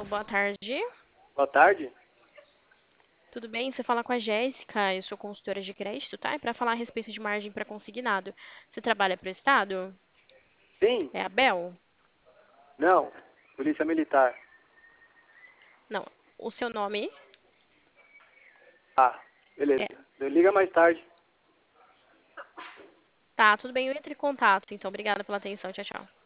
Boa tarde. Boa tarde. Tudo bem? Você fala com a Jéssica, eu sou consultora de crédito, tá? É para falar a respeito de margem para consignado. Você trabalha para o Estado? Sim? É a Bel? Não. Polícia Militar. Não. O seu nome Ah, beleza. é. Liga mais tarde. Tá, tudo bem, eu entro em contato, então. Obrigada pela atenção. Tchau, tchau.